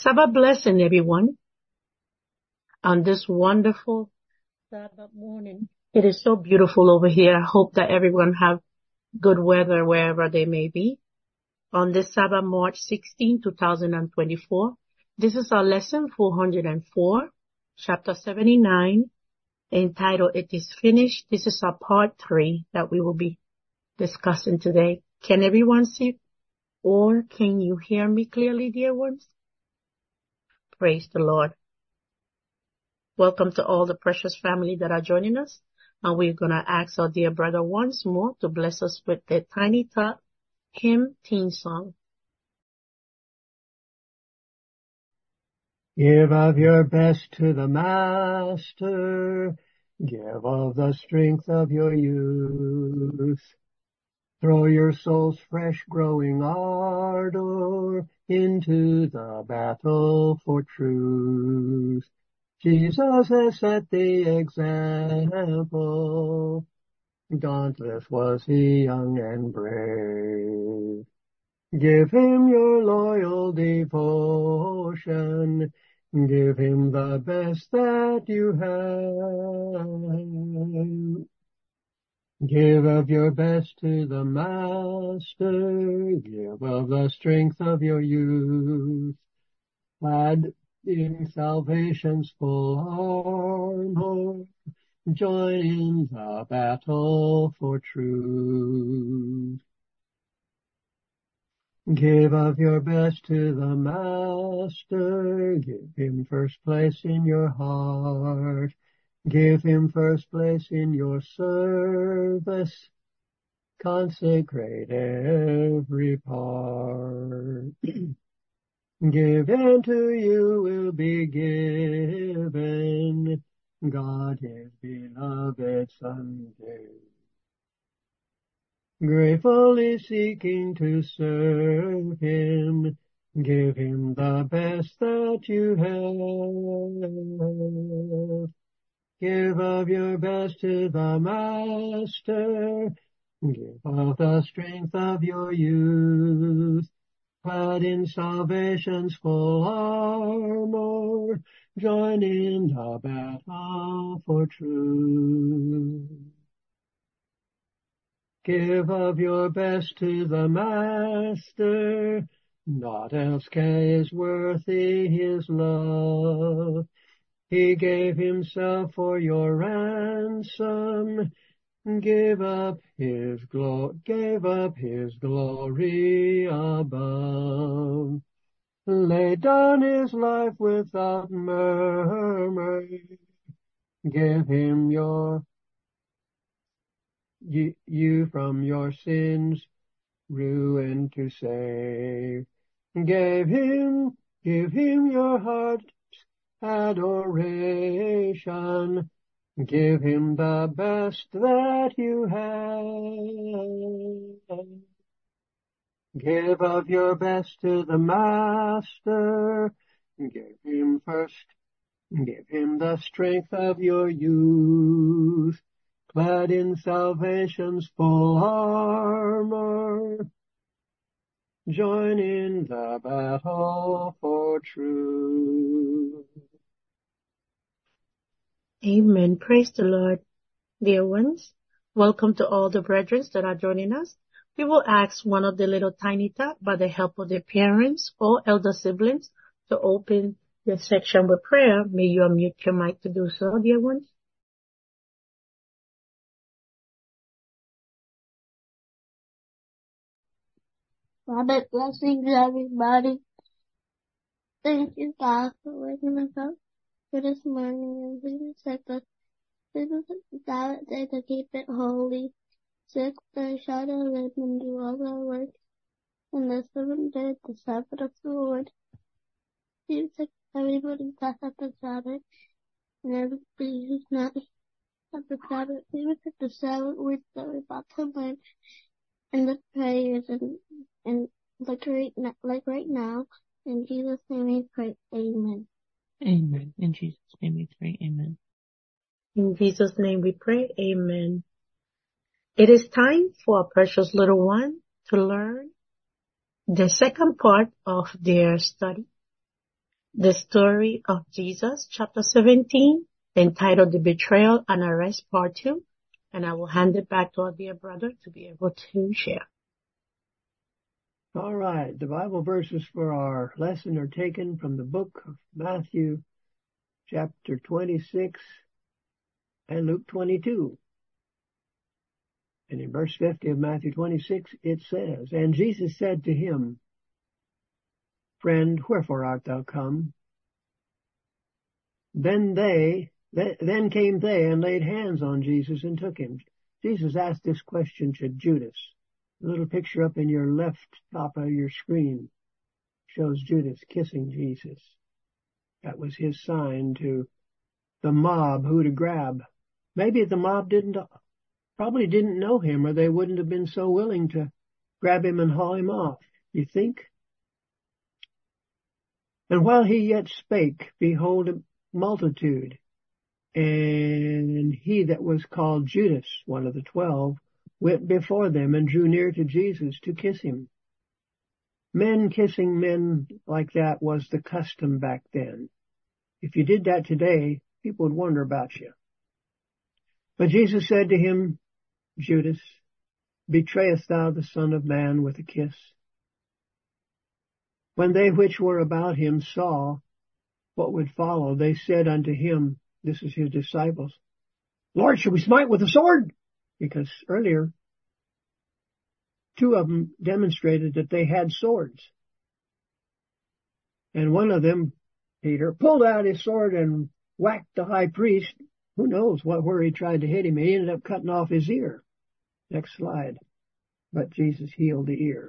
Sabbath blessing, everyone, on this wonderful Sabbath morning. It is so beautiful over here. I hope that everyone have good weather wherever they may be. On this Sabbath, March 16, 2024, this is our lesson 404, chapter 79, entitled, It is Finished. This is our part 3 that we will be discussing today. Can everyone see or can you hear me clearly, dear ones? Praise the Lord. Welcome to all the precious family that are joining us. And we're going to ask our dear brother once more to bless us with the Tiny Tot hymn theme song. Give of your best to the Master. Give of the strength of your youth. Throw your soul's fresh growing ardor into the battle for truth. Jesus has set the example. Dauntless was he, young and brave. Give him your loyal devotion. Give him the best that you have. Give of your best to the Master. Give of the strength of your youth. Clad in salvation's full armor, join in the battle for truth. Give of your best to the Master. Give him first place in your heart. Give him first place in your service. Consecrate every part. Give and to you will be given. God his beloved Son gave. Gratefully seeking to serve him, give him the best that you have. Give of your best to the Master. Give of the strength of your youth. Clad in salvation's full armor, join in the battle for truth. Give of your best to the Master. Naught else is worthy his love. He gave himself for your ransom. Gave up his glory above. Laid down his life without murmur. Give him you from your sins, ruin to save. Give him your heart's adoration. Give him the best that you have. Give of your best to the Master. Give him the strength of your youth. Clad in salvation's full armor, join in the battle for truth. Amen. Praise the Lord. Dear ones, welcome to all the brethren that are joining us. We will ask one of the little Tiny Tot, by the help of their parents or elder siblings, to open the section with prayer. May you unmute your mic to do so, dear ones. Sabbath blessings, everybody. Thank you, God, for waking us up for this morning, and please protect us. This is the Sabbath day to keep it holy. 6 days shall they live and do all their work. And the 7th day, the Sabbath of the Lord. Please protect everybody that's at the Sabbath, and everybody who's not at the Sabbath. Please protect the Sabbath words that we're about to learn, and the prayers, and like right now. In Jesus' name we pray, amen. Amen. In Jesus' name we pray, amen. In Jesus' name we pray, amen. It is time for our precious little one to learn the second part of their study The story of Jesus, chapter 17, entitled The Betrayal and Arrest, part 2. And I will hand it back to our dear brother to be able to share. All right. The Bible verses for our lesson are taken from the book of Matthew, chapter 26, and Luke 22. And in verse 50 of Matthew 26, it says, And Jesus said to him, Friend, wherefore art thou come? Then came they and laid hands on Jesus and took him. Jesus asked this question to Judas. The little picture up in your left top of your screen shows Judas kissing Jesus. That was his sign to the mob who to grab. Maybe the mob probably didn't know him, or they wouldn't have been so willing to grab him and haul him off. You think? And while he yet spake, behold, a multitude, and he that was called Judas, one of the 12, went before them and drew near to Jesus to kiss him. Men kissing men like that was the custom back then. If you did that today, people would wonder about you. But Jesus said to him, Judas, betrayest thou the Son of Man with a kiss? When they which were about him saw what would follow, they said unto him, this is his disciples, Lord, should we smite with a sword? Because earlier, 2 of them demonstrated that they had swords. And one of them, Peter, pulled out his sword and whacked the high priest. Who knows where he tried to hit him. He ended up cutting off his ear. Next slide. But Jesus healed the ear.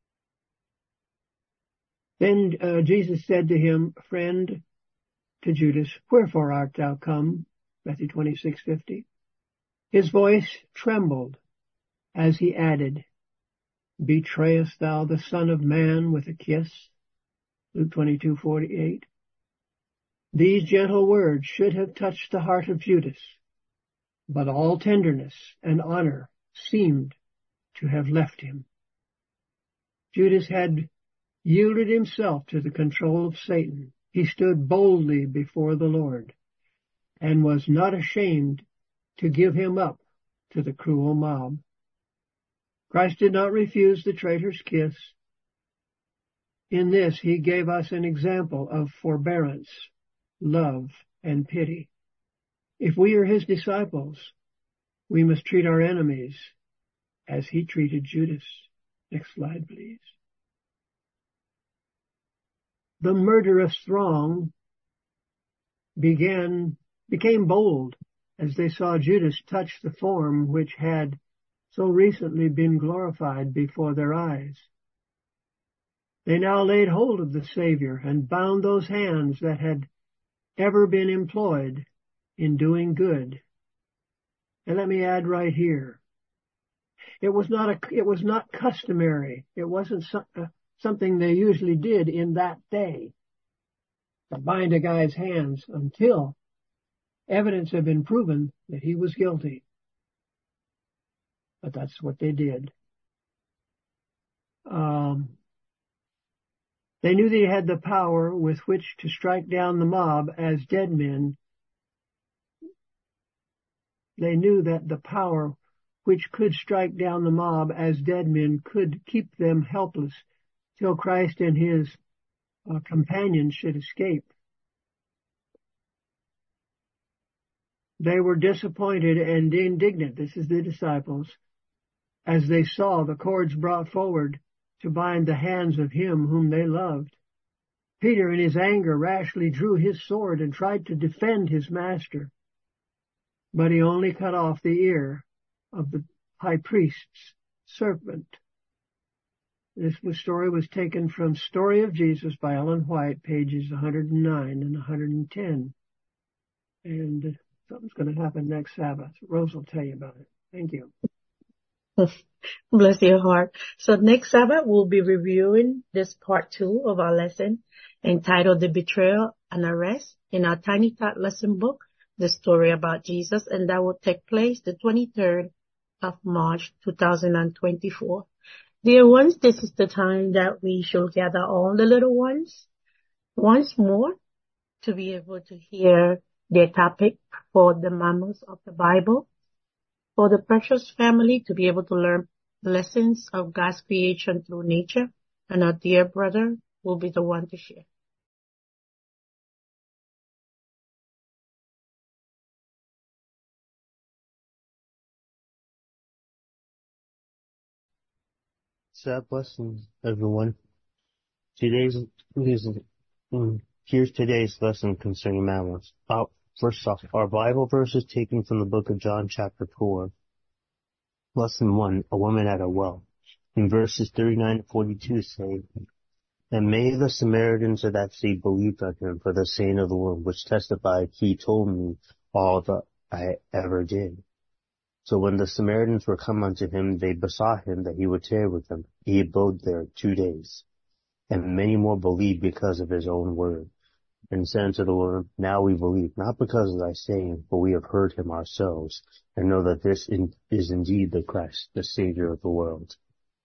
Then Jesus said to him, Friend, to Judas, wherefore art thou come? Matthew 26:50. His voice trembled as he added, Betrayest thou the Son of Man with a kiss? Luke 22:48. These gentle words should have touched the heart of Judas, but all tenderness and honor seemed to have left him. Judas had yielded himself to the control of Satan. He stood boldly before the Lord and was not ashamed to give him up to the cruel mob. Christ did not refuse the traitor's kiss. In this, he gave us an example of forbearance, love, and pity. If we are his disciples, we must treat our enemies as he treated Judas. Next slide, please. The murderous throng became bold as they saw Judas touch the form which had so recently been glorified before their eyes. They now laid hold of the Savior and bound those hands that had ever been employed in doing good. And let me add right here, it was not customary. It wasn't something they usually did in that day, to bind a guy's hands until evidence had been proven that he was guilty. But that's what they did. They knew they had the power with which to strike down the mob as dead men. They knew that the power which could strike down the mob as dead men could keep them helpless till Christ and his companions should escape. They were disappointed and indignant, this is the disciples, as they saw the cords brought forward to bind the hands of him whom they loved. Peter, in his anger, rashly drew his sword and tried to defend his master, but he only cut off the ear of the high priest's servant. This story was taken from Story of Jesus by Ellen White, pages 109 and 110. And something's going to happen next Sabbath. Rose will tell you about it. Thank you. Bless your heart. So next Sabbath, we'll be reviewing this part 2 of our lesson entitled The Betrayal and Arrest in our Tiny Tot lesson book, The Story About Jesus, and that will take place the 23rd of March, 2024. Dear ones, this is the time that we shall gather all the little ones once more to be able to hear their topic for the mammals of the Bible, for the precious family to be able to learn lessons of God's creation through nature, and our dear brother will be the one to share. God bless everyone. Here's today's lesson concerning mammals. First off, our Bible verse is taken from the book of John chapter 4. Lesson 1, a woman at a well. In verses 39 to 42 say, "And many of the Samaritans of that city believed on him for the saying of the woman, which testified, he told me all that I ever did. So when the Samaritans were come unto him, they besought him that he would tarry with them. He abode there 2 days. And many more believed because of his own word. And said unto the woman, Now we believe, not because of thy saying, but we have heard him ourselves, and know that this is indeed the Christ, the Savior of the world."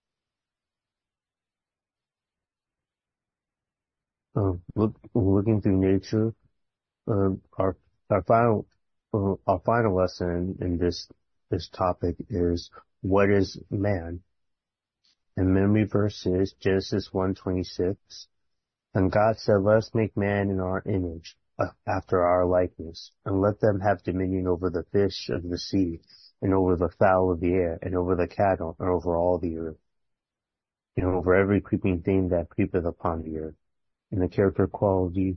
Looking through nature, our final lesson in this topic is, what is man? And memory verse is Genesis 1:26. "And God said, Let us make man in our image, after our likeness, and let them have dominion over the fish of the sea, and over the fowl of the air, and over the cattle, and over all the earth, and over every creeping thing that creepeth upon the earth." And the character quality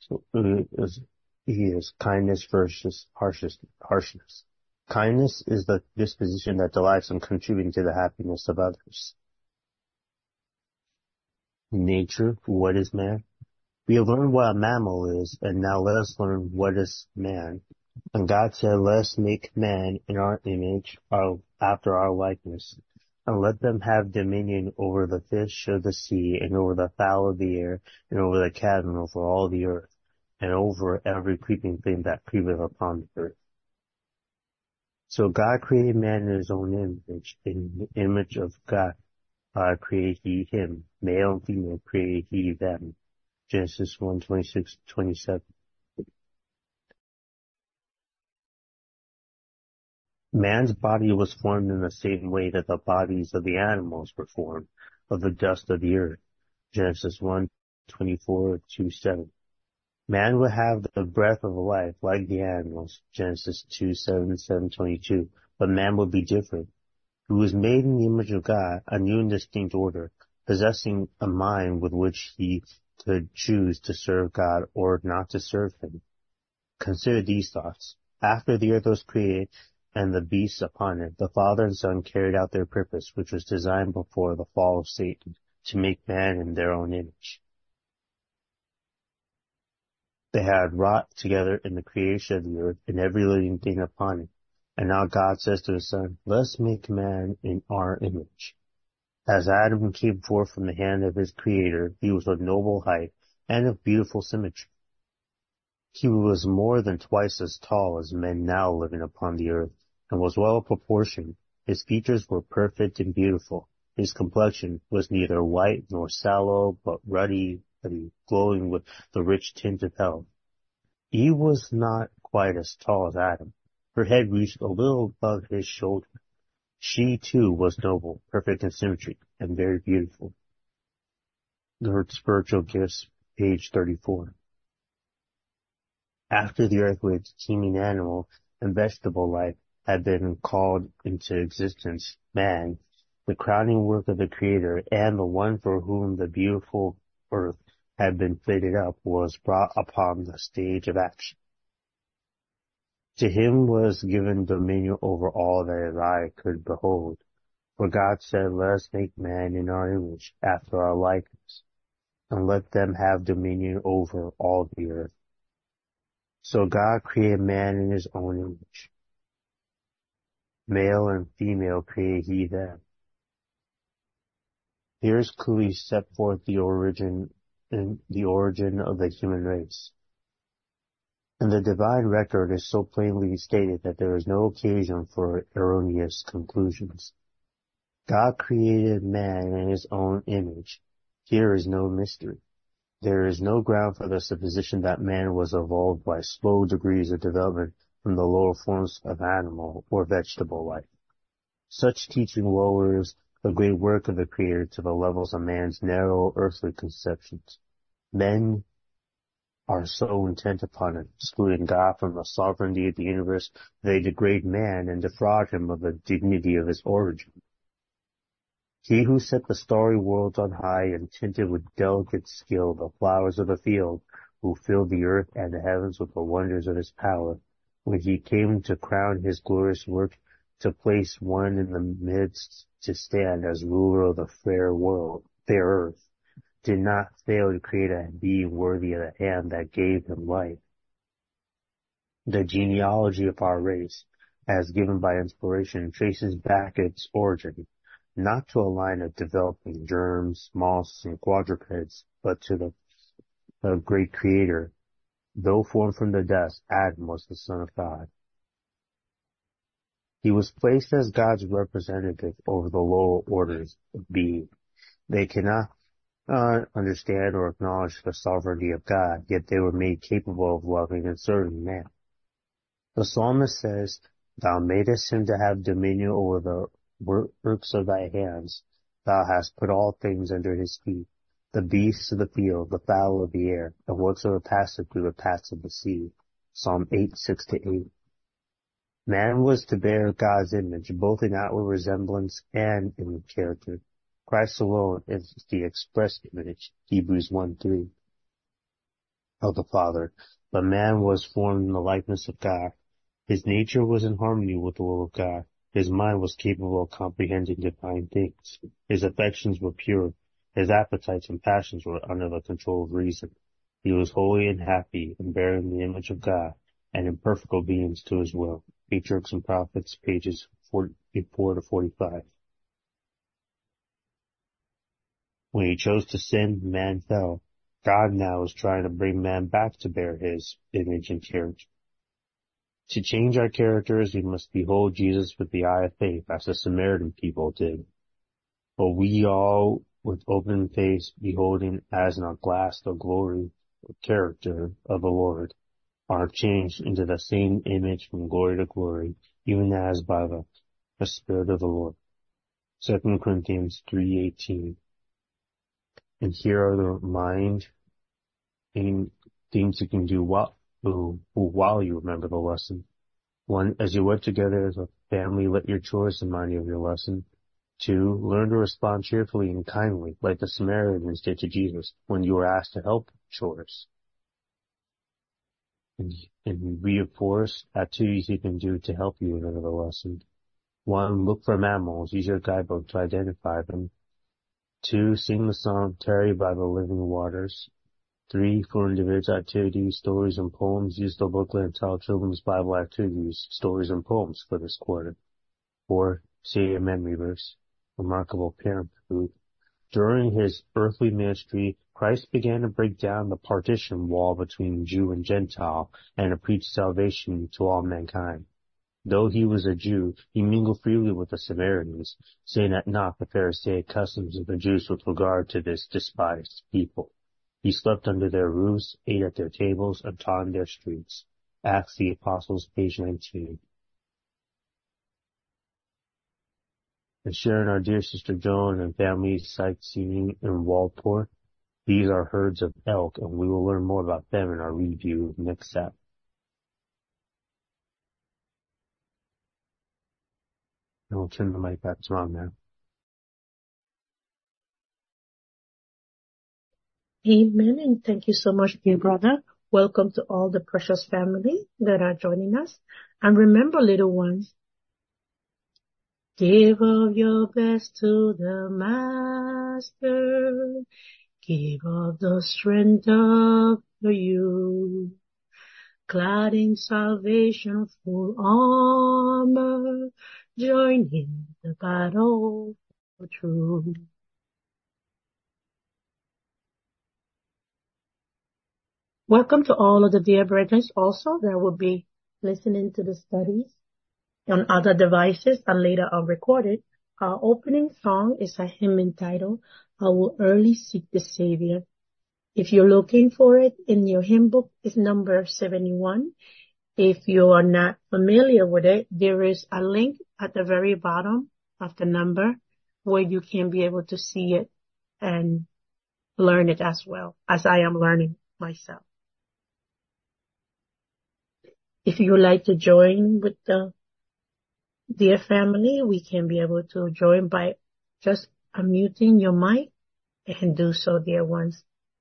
is kindness versus harshness. Kindness is the disposition that delights in contributing to the happiness of others. Nature, what is man? We have learned what a mammal is, and now let us learn what is man. And God said, Let us make man in our image, after our likeness, and let them have dominion over the fish of the sea, and over the fowl of the air, and over the cattle, and over all the earth, and over every creeping thing that creepeth upon the earth. So God created man in his own image. In the image of God created he him. Male and female created he them. Genesis 1:26-27. Man's body was formed in the same way that the bodies of the animals were formed, of the dust of the earth. Genesis 1:24-7. Man would have the breath of life like the animals. Genesis 2:7-22. But man would be different. He was made in the image of God, a new and distinct order, possessing a mind with which he could choose to serve God or not to serve him. Consider these thoughts. After the earth was created and the beasts upon it, the Father and Son carried out their purpose, which was designed before the fall of Satan, to make man in their own image. They had wrought together in the creation of the earth and every living thing upon it. And now God says to his Son, Let us make man in our image. As Adam came forth from the hand of his Creator, he was of noble height and of beautiful symmetry. He was more than twice as tall as men now living upon the earth, and was well proportioned. His features were perfect and beautiful. His complexion was neither white nor sallow, but ruddy, glowing with the rich tint of health. Eve was not quite as tall as Adam. Her head reached a little above his shoulder. She, too, was noble, perfect in symmetry, and very beautiful. The Spiritual Gifts, page 34. After the earth with its teeming animal and vegetable life had been called into existence, man, the crowning work of the Creator, and the one for whom the beautiful earth had been fitted up, was brought upon the stage of action. To him was given dominion over all that his eye could behold. For God said, Let us make man in our image, after our likeness, and let them have dominion over all the earth. So God created man in his own image. Male and female created he them. Here is clearly set forth the origin of the human race. And the divine record is so plainly stated that there is no occasion for erroneous conclusions. God created man in his own image. Here is no mystery. There is no ground for the supposition that man was evolved by slow degrees of development from the lower forms of animal or vegetable life. Such teaching lowers the great work of the Creator to the levels of man's narrow earthly conceptions. Men are so intent upon excluding God from the sovereignty of the universe, they degrade man and defraud him of the dignity of his origin. He who set the starry worlds on high and tinted with delicate skill the flowers of the field, who filled the earth and the heavens with the wonders of his power, when he came to crown his glorious work, to place one in the midst to stand as ruler of the fair world, fair earth, did not fail to create a being worthy of the hand that gave him life. The genealogy of our race, as given by inspiration, traces back its origin, not to a line of developing germs, moths, and quadrupeds, but to the great Creator. Though formed from the dust, Adam was the Son of God. He was placed as God's representative over the lower orders of being. They cannot understand or acknowledge the sovereignty of God, yet they were made capable of loving and serving man. The psalmist says, "Thou madest him to have dominion over the works of thy hands. Thou hast put all things under his feet, the beasts of the field, the fowl of the air, and whatsoever passeth through the paths of the sea." Psalm 8, 6-8. Man was to bear God's image, both in outward resemblance and in character. Christ alone is the express image, Hebrews 1:3, of the Father. But man was formed in the likeness of God. His nature was in harmony with the will of God. His mind was capable of comprehending divine things. His affections were pure. His appetites and passions were under the control of reason. He was holy and happy in bearing the image of God and in perfect obedience to his will. Patriarchs and Prophets, pages 44-45. When he chose to sin, man fell. God now is trying to bring man back to bear his image and character. To change our characters, we must behold Jesus with the eye of faith, as the Samaritan people did. But we all, with open face, beholding as in a glass the glory or character of the Lord, are changed into the same image from glory to glory, even as by the Spirit of the Lord. 2 Corinthians 3:18. And here are the mind and things you can do while you remember the lesson. 1, as you work together as a family, let your chores remind you of your lesson. 2, learn to respond cheerfully and kindly, like the Samaritans did to Jesus when you were asked to help chores. And reinforce activities you can do to help you remember the lesson. 1, look for mammals. Use your guidebook to identify them. 2, sing the song Tarry by the Living Waters. 3, for individual activities, stories and poems, use the booklet and tell children's Bible activities, stories and poems for this quarter. 4, say a memory verse. Remarkable parenthood. During his earthly ministry, Christ began to break down the partition wall between Jew and Gentile and to preach salvation to all mankind. Though he was a Jew, he mingled freely with the Samaritans, saying at naught the Pharisaic customs of the Jews with regard to this despised people. He slept under their roofs, ate at their tables, and taught in their streets. Acts of the Apostles, page 19. And sharing our dear sister Joan and family sightseeing in Walport. These are herds of elk, and we will learn more about them in our review next Saturday. And we'll turn the mic back to Mom now. Amen, and thank you so much, dear brother. Welcome to all the precious family that are joining us. And remember, little ones, give of your best to the Master. Give of the strength of you. Clad in salvation, full armor, join in the battle for truth. Welcome to all of the dear brethren also that will be listening to the studies on other devices and later on recorded. Our opening song is a hymn entitled, I Will Early Seek the Savior. If you're looking for it in your hymn book, it's number 71. If you are not familiar with it, there is a link at the very bottom of the number where you can be able to see it and learn it as well as I am learning myself. If you would like to join with the dear family, we can be able to join by just unmuting your mic and do so, dear ones.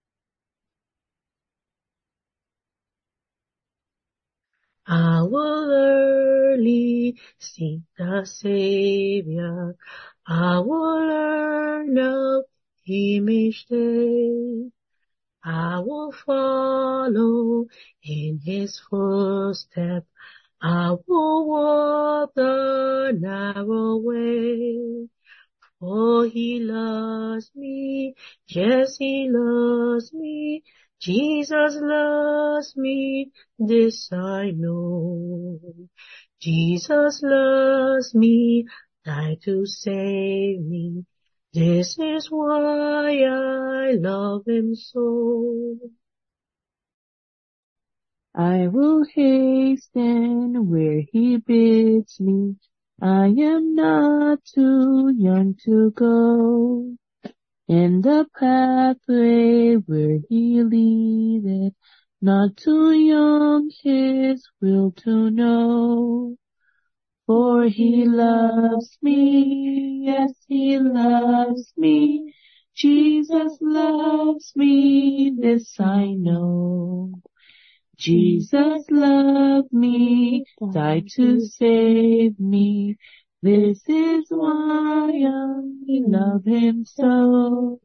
I will early seek the Savior. I will learn of Him each day. I will follow in His footsteps. I will walk the narrow way. For He loves me, yes, He loves me. Jesus loves me, this I know. Jesus loves me, died to save me. This is why I love Him so. I will hasten where He bids me. I am not too young to go. In the pathway where He leadeth, not too young His will to know. For He loves me, yes, He loves me. Jesus loves me, this I know. Jesus loved me, died to save me. This is why I love Him so.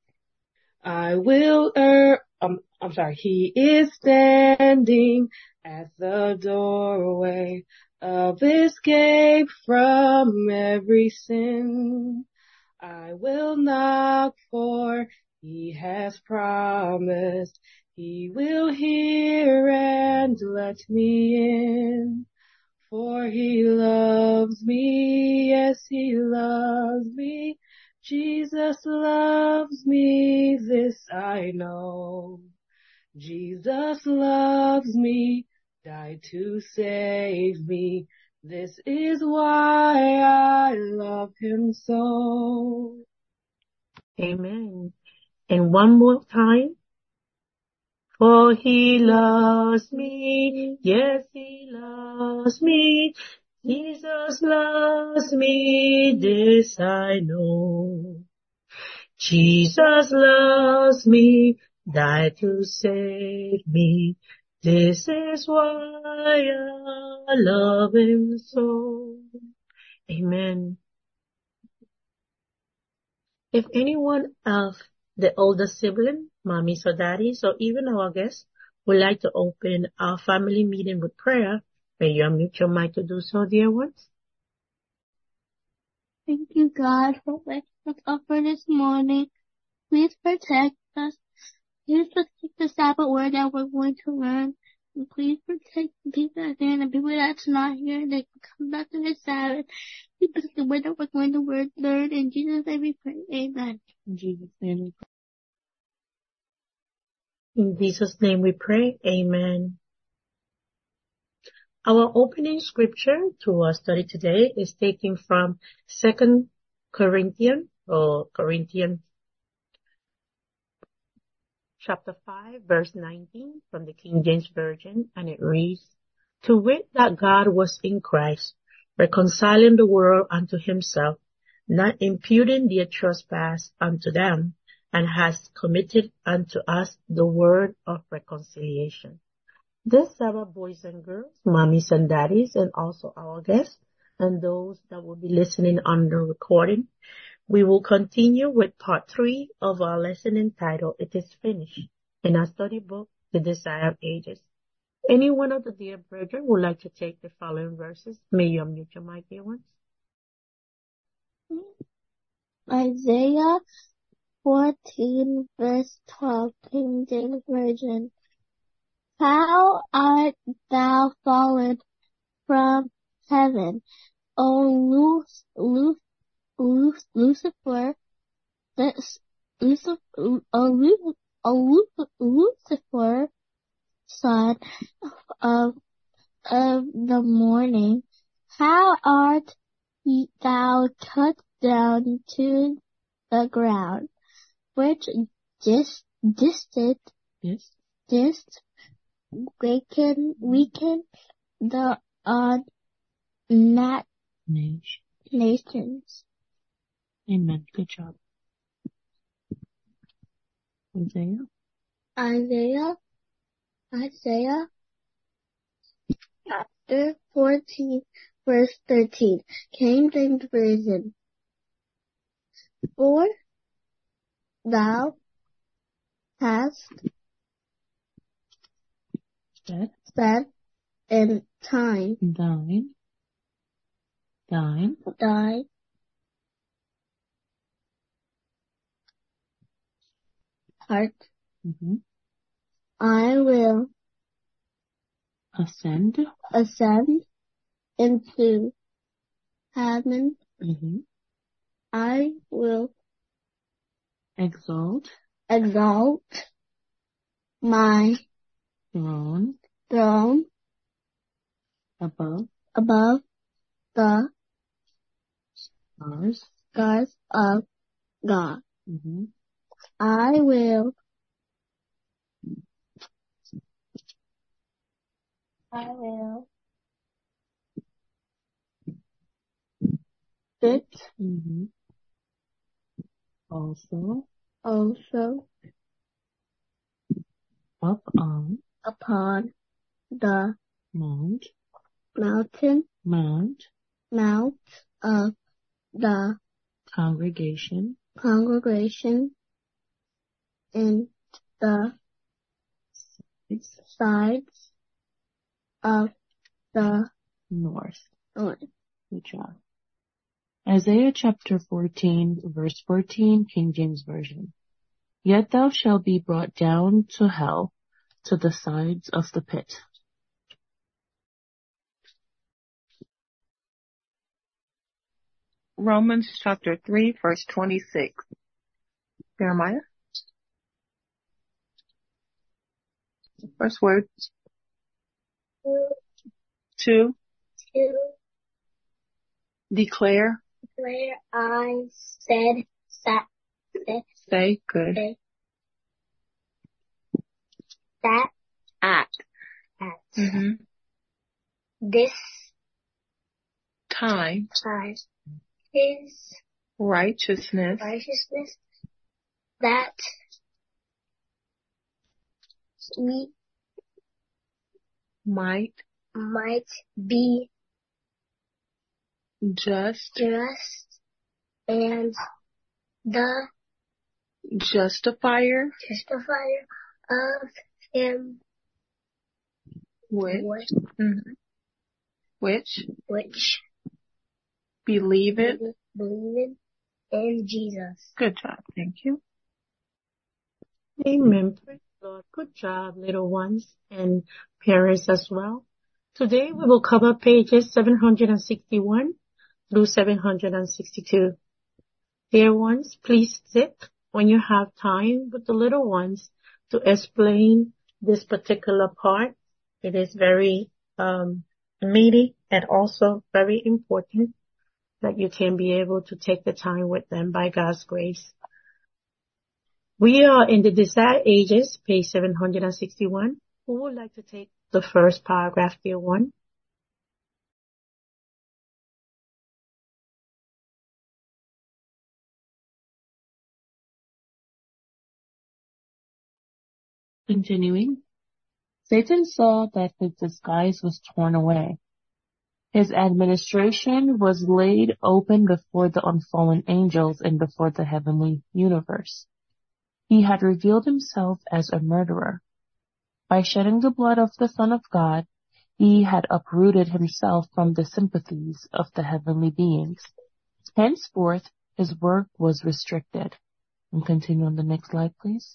He is standing at the doorway of escape from every sin. I will knock, for He has promised He will hear and let me in. For He loves me, yes, He loves me. Jesus loves me, this I know. Jesus loves me, died to save me. This is why I love Him so. Amen. And one more time. For He loves me, yes, He loves me. Jesus loves me, this I know. Jesus loves me, died to save me. This is why I love Him so. Amen. If anyone of the older sibling, mommies or daddies, or even our guests would like to open our family meeting with prayer, may you unmute your mic to do so, dear ones. Thank you, God, for waking us up for this morning. Please protect us. Please protect the Sabbath word that we're going to learn. And please protect the people out there and the people that's not here. They can come back to the Sabbath. Please protect the word that we're going to learn. In Jesus' name we pray. Amen. In Jesus' name we pray. In Jesus' name we pray. Amen. Our opening scripture to our study today is taken from 2 Corinthians chapter 5, verse 19 from the King James Version, and it reads, To wit, that God was in Christ, reconciling the world unto Himself, not imputing their trespass unto them, and has committed unto us the word of reconciliation. This Sabbath, boys and girls, mommies and daddies, and also our guests, and those that will be listening on the recording, we will continue with part 3 of our lesson entitled, It is Finished, in our study book, The Desire of Ages. Any one of the dear brethren would like to take the following verses? May you unmute your mic, dear ones. Isaiah 14, verse 12, King James Version. How art thou fallen from heaven, O Lucifer, Lucifer, son of the morning, how art thou cut down to the ground, which didst weaken the nations. Amen. Good job. Isaiah chapter 14, verse 13, King James Version. For thou hast said in time Thine heart, mm-hmm. I will ascend into heaven. Mm-hmm. I will exalt my throne above the stars of God. Mm-hmm. I will sit Mm-hmm. Also upon the mount of the congregation in the sides of the north. Good job. Isaiah chapter 14, verse 14, King James Version. Yet thou shalt be brought down to hell, to the sides of the pit. Romans chapter 3, verse 26. Jeremiah. First word. To. Declare. I said. Say. Good. That. Act. Mm-hmm. This. Time. His. Righteousness. That. We. Might Be. Just. And the Justifier of him which believeth in Jesus. Good job. Thank you. Amen. Praise the Lord. Good job, little ones and parents as well. Today we will cover pages 761 through 762. Dear ones, please sit when you have time with the little ones to explain this particular part. It is very meaty and also very important that you can be able to take the time with them by God's grace. We are in the Desired Ages, page 761. Who would like to take the first paragraph, dear one? Continuing, Satan saw that his disguise was torn away. His administration was laid open before the unfallen angels and before the heavenly universe. He had revealed himself as a murderer. By shedding the blood of the Son of God, he had uprooted himself from the sympathies of the heavenly beings. Henceforth, his work was restricted. And continue on the next slide, please.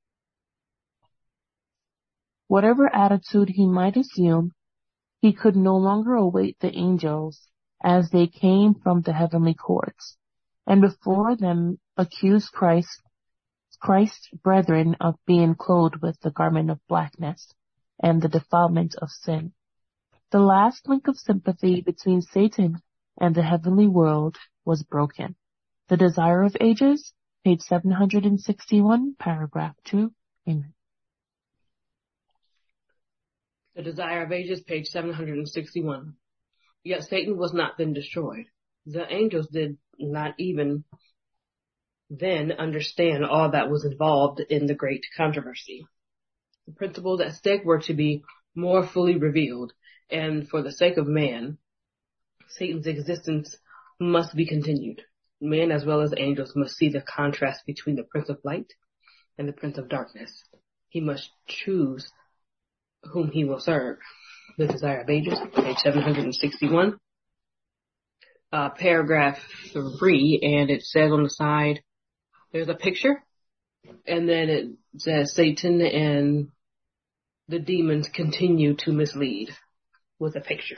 Whatever attitude he might assume, he could no longer await the angels as they came from the heavenly courts, and before them accuse Christ Christ's brethren of being clothed with the garment of blackness and the defilement of sin. The last link of sympathy between Satan and the heavenly world was broken. The Desire of Ages, page 761, paragraph 2. Amen. The Desire of Ages, page 761. Yet Satan was not then destroyed. The angels did not even then understand all that was involved in the great controversy. The principles at stake were to be more fully revealed, and for the sake of man, Satan's existence must be continued. Men as well as angels must see the contrast between the Prince of Light and the Prince of Darkness. He must choose whom he will serve. The Desire of Ages, page 761, paragraph 3, and it says on the side, there's a picture, and then it says Satan and the demons continue to mislead with a picture.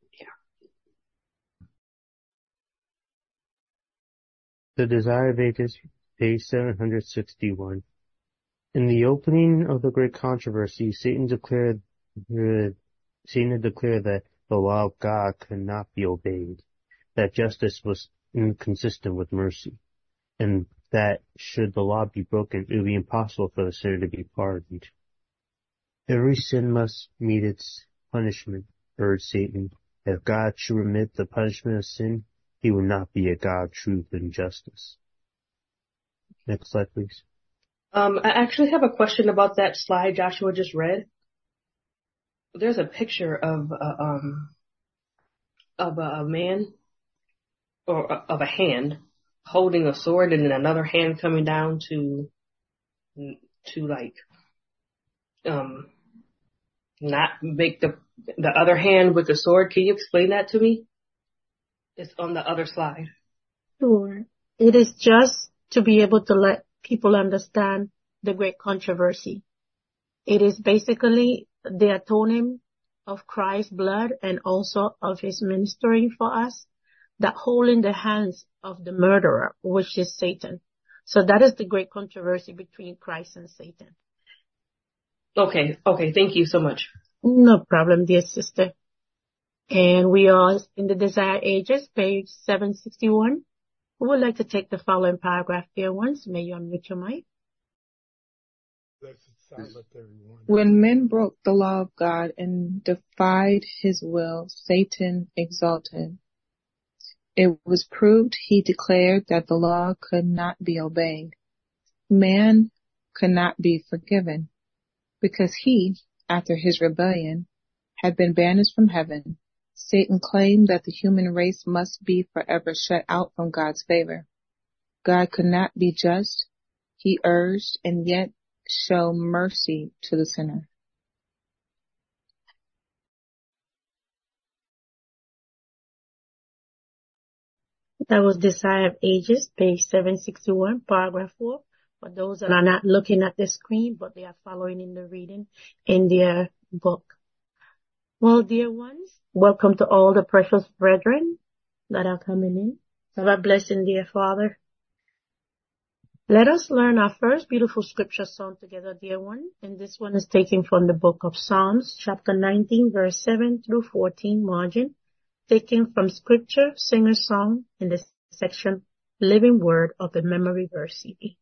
The Desire of Ages, page 761. In the opening of the great controversy, Satan declared that the law of God could not be obeyed, that justice was inconsistent with mercy, and that should the law be broken, it would be impossible for the sinner to be pardoned. Every sin must meet its punishment, urged Satan. If God should remit the punishment of sin, he would not be a God of truth and justice. Next slide, please. I actually have a question about that slide Joshua just read. There's a picture of a man, or of a hand holding a sword, and then another hand coming down to like not make the other hand with the sword. Can you explain that to me? It's on the other slide. Sure. It is just to be able to let people understand the great controversy. It is basically the atonement of Christ's blood and also of his ministering for us, that holding the hands of the murderer, which is Satan. So that is the great controversy between Christ and Satan. Okay. Thank you so much. No problem, dear sister. And we are in the Desire Ages, page 761. Who would like to take the following paragraph, dear ones? May you unmute your mic. When men broke the law of God and defied his will, Satan exulted. It was proved, he declared, that the law could not be obeyed. Man could not be forgiven, because he, after his rebellion, had been banished from heaven. Satan claimed that the human race must be forever shut out from God's favor. God could not be just, he urged, and yet show mercy to the sinner. That was Desire of Ages, page 761, paragraph 4. For those that are not looking at the screen, but they are following in the reading in their book. Well, dear ones, welcome to all the precious brethren that are coming in. Have a blessing, dear Father. Let us learn our first beautiful scripture song together, dear one. And this one is taken from the book of Psalms, chapter 19, verse 7 through 14 margin, taken from Scripture Singer Song in the section Living Word of the Memory Verse CD.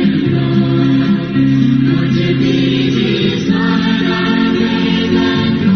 To be desired, I may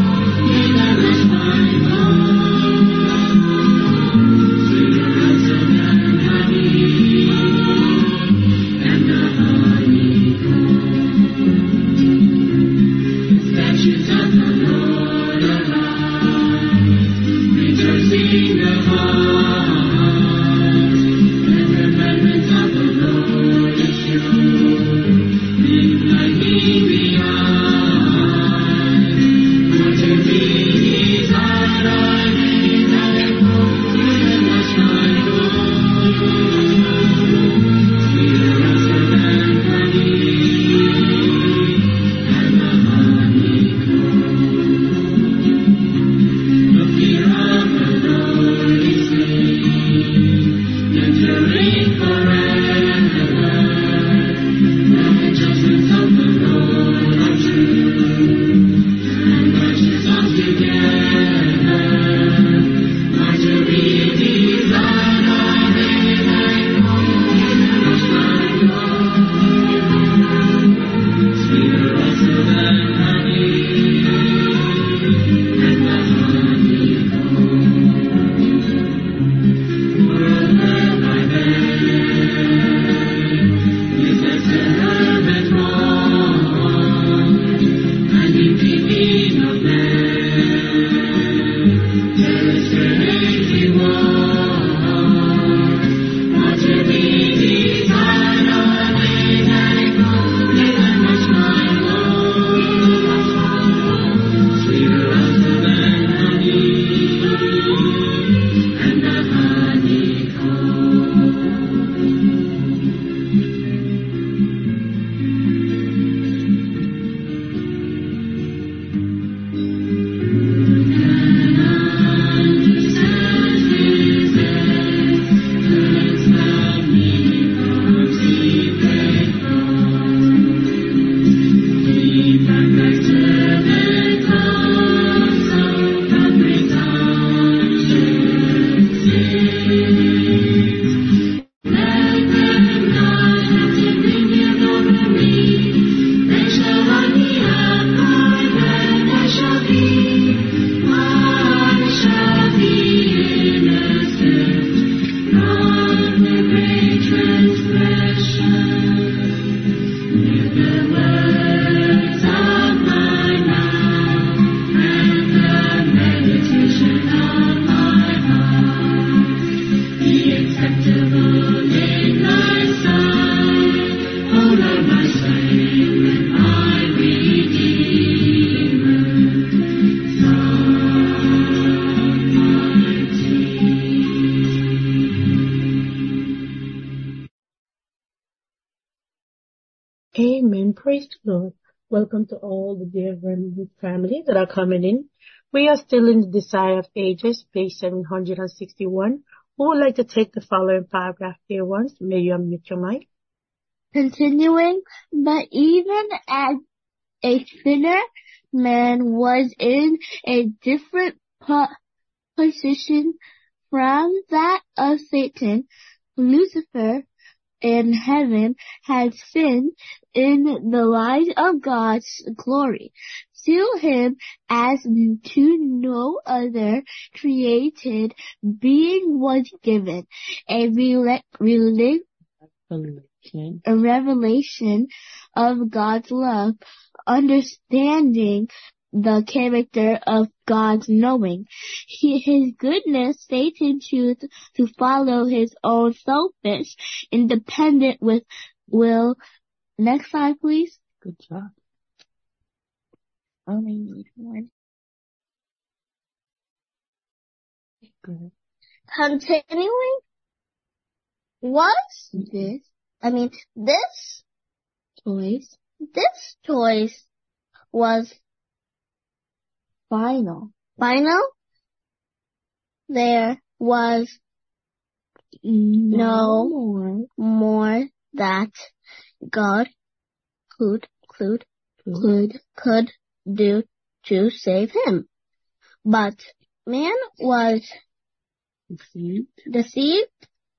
Praise the Lord. Welcome to all the dear family that are coming in. We are still in the Desire of Ages, page 761. Who would like to take the following paragraph, dear ones? May you unmute your mic. Continuing, but even as a sinner, man was in a different position from that of Satan. Lucifer in heaven had sinned in the light of God's glory. To him, as to no other created being, was given a revelation of God's love, understanding the character of God's knowing. His goodness, Satan chose to follow his own selfish, independent will. Next slide, please. Good job. Only need one. Good. Continuing, this choice was final. There was no more that God could do to save him. But man was deceived.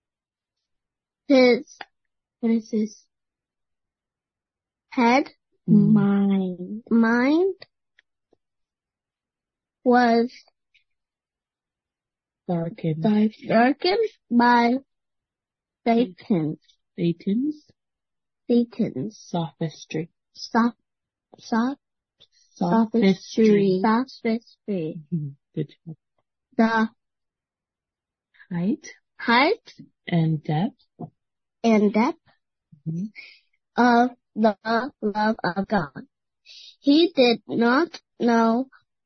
His head, mind was darkened by Satan's Sophistry. Sophistry. Good job. The height and depth of the love of God. He did not know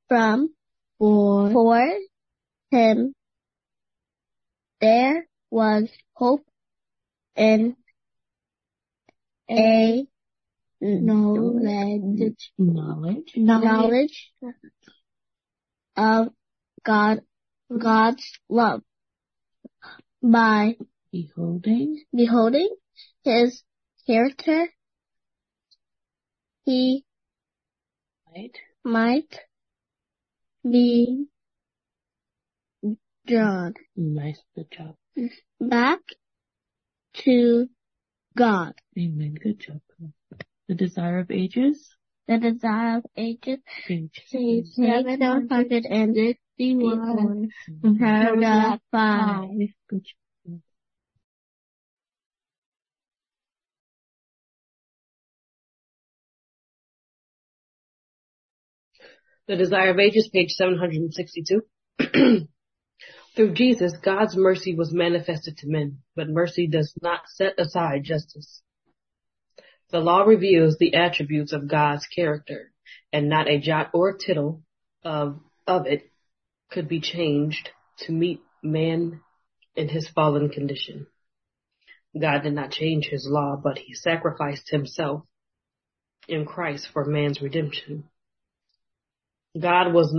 for him there was hope in a knowledge of God's love. By beholding his character, he might be drawn Nice. Good job. back to God. Amen. Good job. The Desire of Ages. The Desire of Ages, Page page 761, paragraph 5. Good job. The Desire of Ages, page 762. Through Jesus, God's mercy was manifested to men, but mercy does not set aside justice. The law reveals the attributes of God's character, and not a jot or tittle of it could be changed to meet man in his fallen condition. God did not change his law, but he sacrificed himself in Christ for man's redemption. God was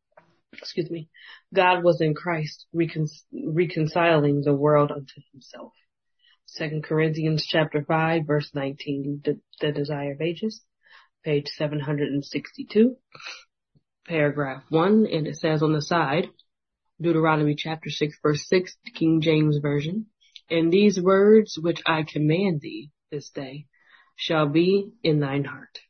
in Christ reconciling the world unto himself. 2 Corinthians chapter 5, verse 19, the Desire of Ages, page 762, paragraph 1, and it says on the side, Deuteronomy chapter 6, verse 6, King James Version, and these words which I command thee this day shall be in thine heart.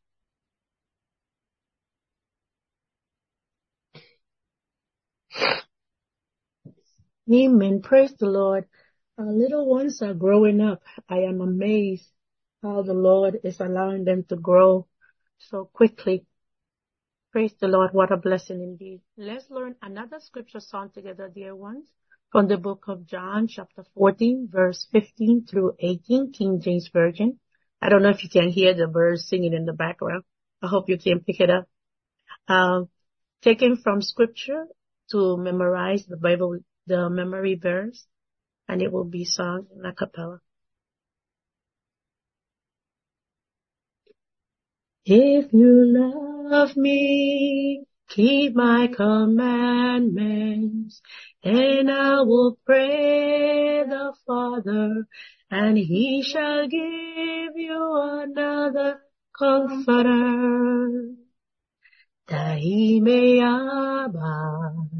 Amen. Praise the Lord. Our little ones are growing up. I am amazed how the Lord is allowing them to grow so quickly. Praise the Lord. What a blessing indeed. Let's learn another scripture song together, dear ones, from the book of John, chapter 14, verse 15 through 18, King James Version. I don't know if you can hear the birds singing in the background. I hope you can pick it up. Taken from scripture to memorize the Bible, the memory verse, and it will be sung in a cappella. If you love me, keep my commandments, and I will pray the Father, and he shall give you another Comforter, that he may abide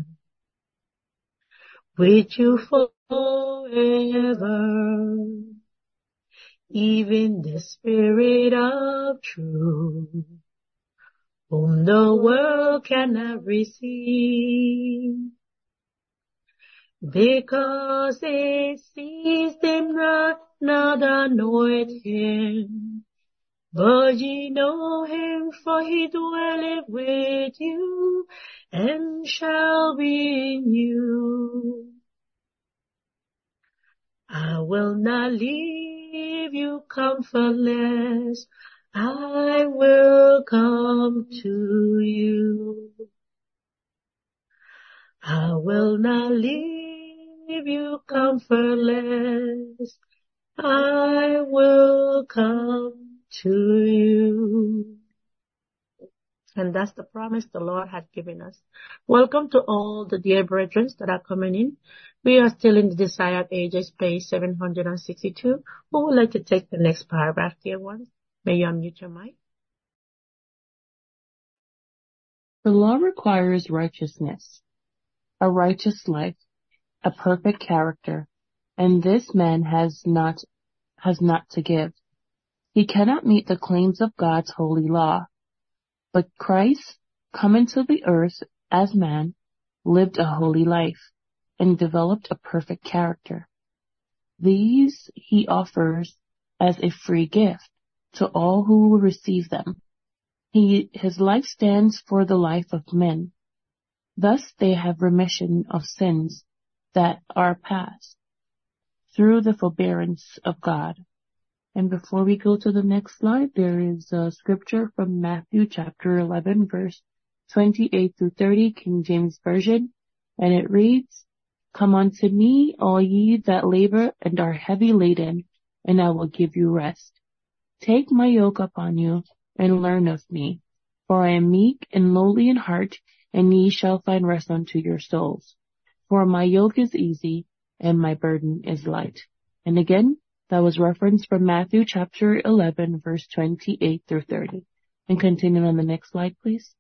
with you forever, even the Spirit of truth, whom the world cannot receive, because it sees them not anoint him. But ye know him, for he dwelleth with you, and shall be in you. I will not leave you comfortless, I will come to you. I will not leave you comfortless, I will come to you. And that's the promise the Lord had given us. Welcome to all the dear brethren that are coming in. We are still in the Desired Ages, page 762. Who would like to take the next paragraph, dear ones? May you unmute your mic. The law requires righteousness, a righteous life, a perfect character, and this man has not to give. He cannot meet the claims of God's holy law. But Christ, come into the earth as man, lived a holy life, and developed a perfect character. These he offers as a free gift to all who will receive them. His life stands for the life of men. Thus they have remission of sins that are past through the forbearance of God. And before we go to the next slide, there is a scripture from Matthew chapter 11, verse 28 through 30, King James Version. And it reads, Come unto me, all ye that labor and are heavy laden, and I will give you rest. Take my yoke upon you, and learn of me. For I am meek and lowly in heart, and ye shall find rest unto your souls. For my yoke is easy, and my burden is light. And again, that was referenced from Matthew chapter 11, verse 28 through 30. And continuing on the next slide, please.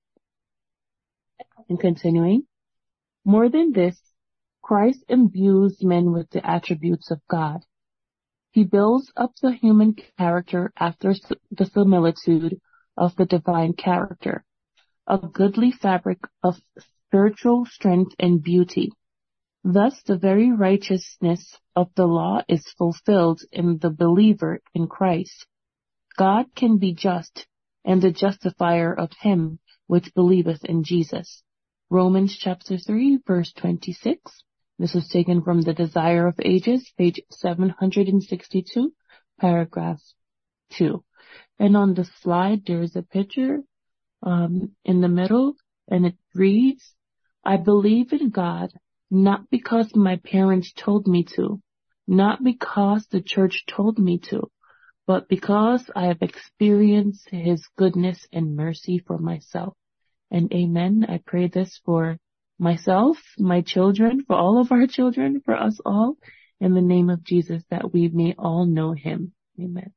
And continuing. More than this, Christ imbues men with the attributes of God. He builds up the human character after the similitude of the divine character, a goodly fabric of spiritual strength and beauty. Thus, the very righteousness of the law is fulfilled in the believer in Christ. God can be just, and the justifier of him which believeth in Jesus. Romans chapter 3, verse 26. This is taken from the Desire of Ages, page 762, paragraph 2. And on the slide, there is a picture in the middle, and it reads, I believe in God, not because my parents told me to, not because the church told me to, but because I have experienced his goodness and mercy for myself. And amen. I pray this for myself, my children, for all of our children, for us all, in the name of Jesus, that we may all know him. Amen.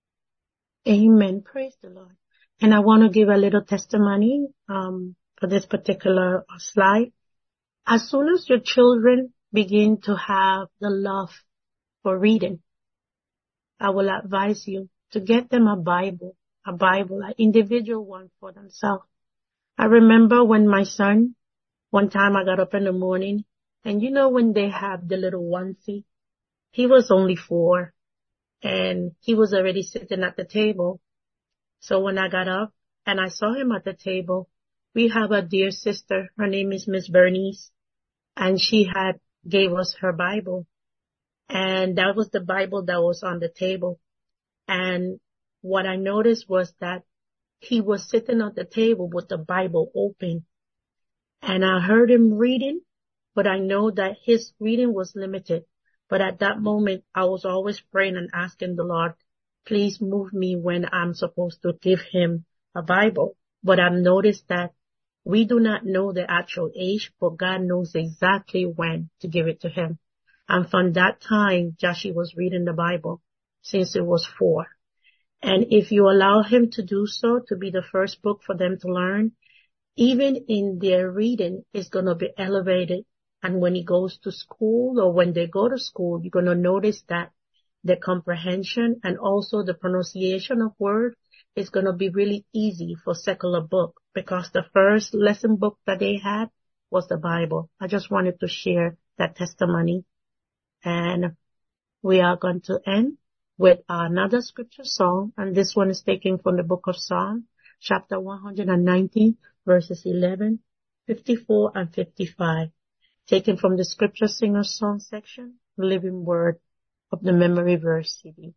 Amen. Praise the Lord. And I want to give a little testimony for this particular slide. As soon as your children begin to have the love for reading, I will advise you to get them a Bible, an individual one for themselves. I remember when my son, one time I got up in the morning, and you know when they have the little onesie, he was only 4, and he was already sitting at the table. So when I got up and I saw him at the table, we have a dear sister, her name is Miss Bernice, and she gave us her Bible. And that was the Bible that was on the table. And what I noticed was that he was sitting at the table with the Bible open. And I heard him reading, but I know that his reading was limited. But at that moment, I was always praying and asking the Lord, please move me when I'm supposed to give him a Bible, but I've noticed that we do not know the actual age, but God knows exactly when to give it to him. And from that time, Joshua was reading the Bible since it was 4. And if you allow him to do so, to be the first book for them to learn, even in their reading, it's going to be elevated. And when he goes to school or when they go to school, you're going to notice that the comprehension and also the pronunciation of words is going to be really easy for secular book, because the first lesson book that they had was the Bible. I just wanted to share that testimony. And we are going to end with another scripture song. And this one is taken from the book of Psalms, chapter 119, verses 11, 54, and 55. Taken from the scripture singer song section, Living Word of the Memory Verse CD.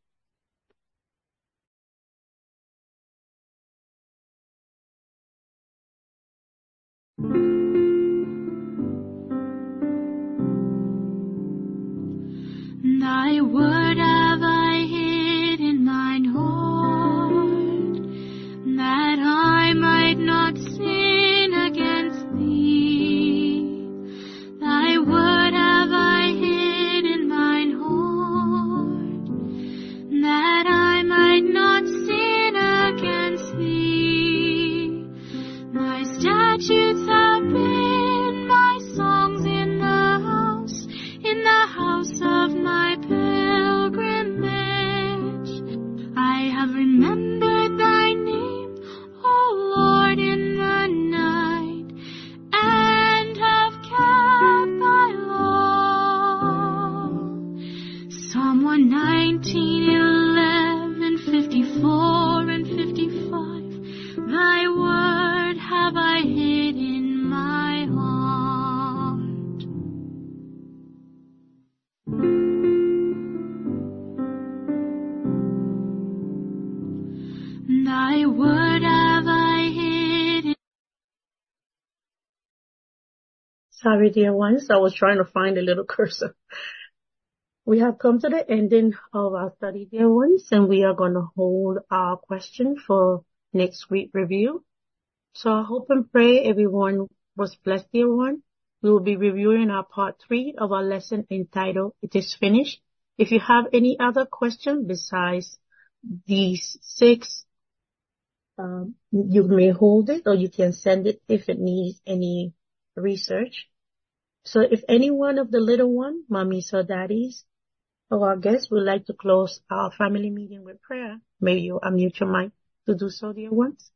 Thy word have I hid in mine heart, that I might not sin against thee. Thy word have I hid in mine heart, that I might not sin against thee. My statutes have been my songs in the house of my pilgrimage. I have remembered thy name, O Lord, in the night, and have kept thy law. Psalm 119, 11, 54, and 55. Thy word have I hid in my heart. Thy word have I hid in... Sorry, dear ones. I was trying to find a little cursor. We have come to the ending of our study, dear ones, and we are going to hold our question for next week review. So I hope and pray everyone was blessed, dear one. We will be reviewing our part 3 of our lesson entitled, It is Finished. If you have any other questions besides these 6, you may hold it or you can send it if it needs any research. So if any one of the little one, mommies or daddies, or our guests would like to close our family meeting with prayer, may you unmute your mic to do so, dear ones.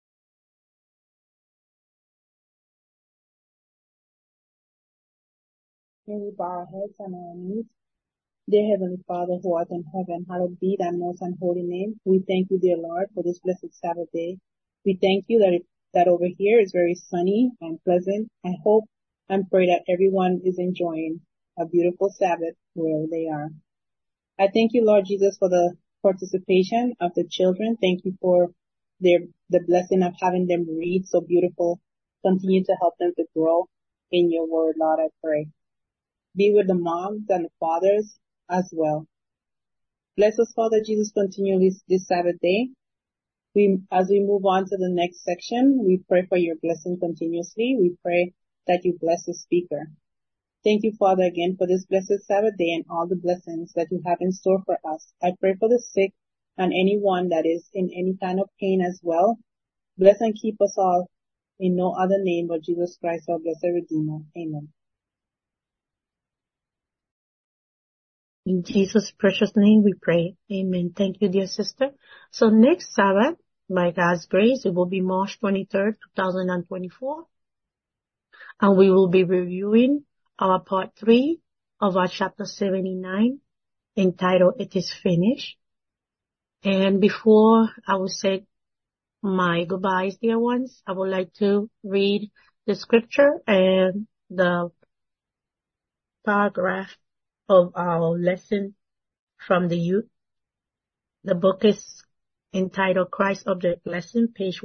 May we bow our heads and our knees. Dear Heavenly Father, who art in heaven, hallowed be thy most and holy name. We thank you, dear Lord, for this blessed Sabbath day. We thank you that over here is very sunny and pleasant. I hope and pray that everyone is enjoying a beautiful Sabbath wherever they are. I thank you, Lord Jesus, for the participation of the children. Thank you for the blessing of having them read so beautiful. Continue to help them to grow in your word, Lord, I pray. Be with the moms and the fathers as well. Bless us, Father Jesus, continually this Sabbath day. As we move on to the next section, we pray for your blessing continuously. We pray that you bless the speaker. Thank you, Father, again for this blessed Sabbath day and all the blessings that you have in store for us. I pray for the sick and anyone that is in any kind of pain as well. Bless and keep us all in no other name but Jesus Christ, our blessed Redeemer. Amen. In Jesus' precious name we pray. Amen. Thank you, dear sister. So next Sabbath, by God's grace, it will be March 23rd, 2024. And we will be reviewing our part 3 of our chapter 79 entitled, It is Finished. And before I will say my goodbyes, dear ones, I would like to read the scripture and the paragraph of our lesson from the youth. The book is entitled Christ Object Lesson, page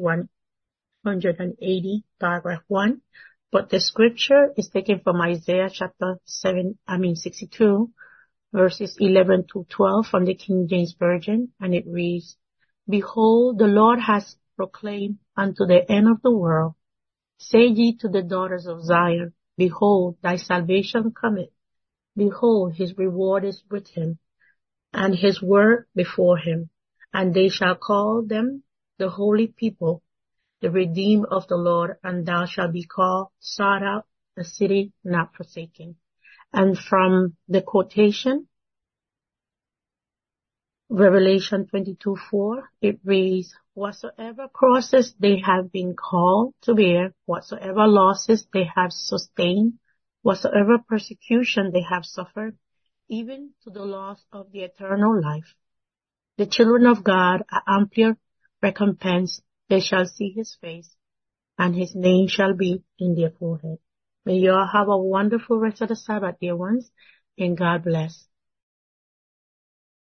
180, paragraph 1. But the scripture is taken from Isaiah chapter 62, verses 11 to 12 from the King James Version, and it reads, Behold, the Lord has proclaim unto the end of the world. Say ye to the daughters of Zion, Behold, thy salvation cometh. Behold, his reward is with him, and his word before him. And they shall call them the holy people, the redeemed of the Lord, and thou shalt be called, sought out, a city not forsaken. And from the quotation, Revelation 22:4, it reads, Whatsoever crosses they have been called to bear, whatsoever losses they have sustained, whatsoever persecution they have suffered, even to the loss of the eternal life. The children of God are amply recompensed. They shall see his face, and his name shall be in their forehead. May you all have a wonderful rest of the Sabbath, dear ones, and God bless.